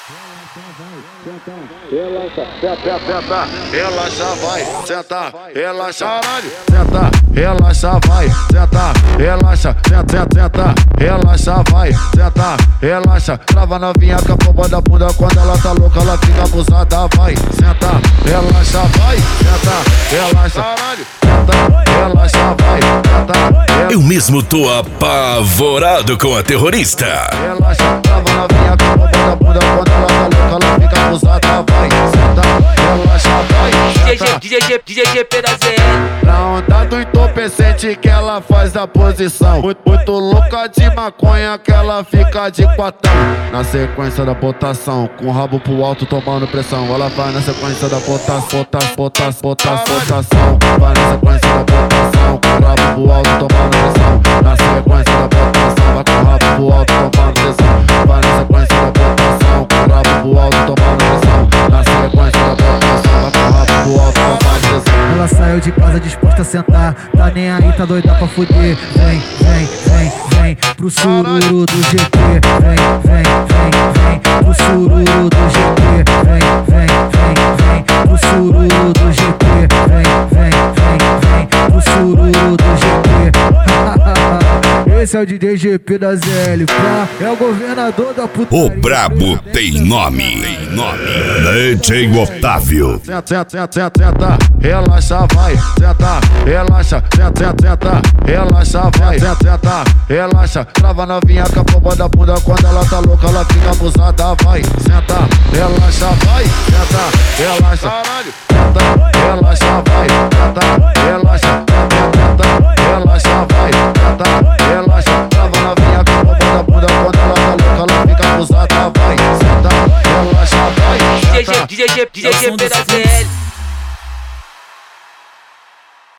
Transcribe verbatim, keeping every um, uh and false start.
Relaxa, senta, senta, relaxa, vai, senta, relaxa, caralho, senta, relaxa, vai, senta, relaxa, senta, senta, senta, relaxa, vai, senta, relaxa, trava novinha com a pomba da bunda, quando ela tá louca, ela fica abusada, vai, senta, relaxa, vai, senta, relaxa, caralho, senta, relaxa, vai, senta. Eu mesmo tô apavorado com a terrorista. Relaxa, trava novinha com a pomba da bunda, quando ela tá louca, ela fica abusada, vai, senta, relaxa, vai, senta. D J, D J G P da Z L. Na onda do entorpecente que ela faz a posição, muito, muito louca de maconha que ela fica de quatão. Na sequência da botação, com o rabo pro alto tomando pressão, ela vai na sequência da botação, botação, botação, botação, botação. Vai na sequência da botação, com o rabo pro alto tomando pressão. Na sequência da botação, vai com o rabo pro alto tomando pressão. Vai na sequência da botação, com o rabo pro alto tomando pressão. Na sequência da botação, vai com o rabo pro alto tomando pressão. Ela saiu de casa disposta a sentar, tá nem aí, tá doida pra fuder. Vem, vem, vem, vem pro sururu do G P. Vem, vem, vem, vem pro sururu do G P. Vem, vem, vem, vem pro sururu do G P. Vem, vem, vem, vem pro sururu do G P. Esse é o D J G P da Z L, pá, é o governador da putaria. O brabo tem nome, tem nome. D J Otávio. Senta, senta, senta, senta, senta, relaxa, vai, senta, relaxa, senta, senta, senta, relaxa, vai, senta, senta, relaxa, trava novinha com a pomba da bunda, quando ela tá louca, ela fica abusada, vai, senta, relaxa, vai, senta, relaxa, caralho, senta, relaxa, vai, senta, relaxa, senta, senta, relaxa, vai, senta, relaxa, trava novinha com a pomba da bunda, quando ela tá louca, ela fica abusada, vai, senta, relaxa, vai, senta. D J, D J, D J G P da Z L.